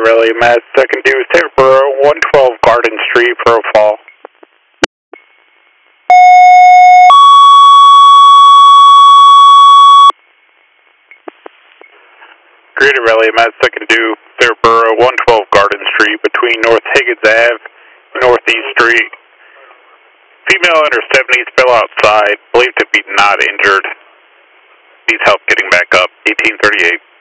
Rally, Matt, second due, Sayboro, 112 Garden Street, profile. Greater Rally, Matt, second due, Sayboro, 112 Garden Street, between North Higgins Ave, Northeast Street. Female in her 70s fell outside, believed to be not injured. Needs help getting back up, 1838.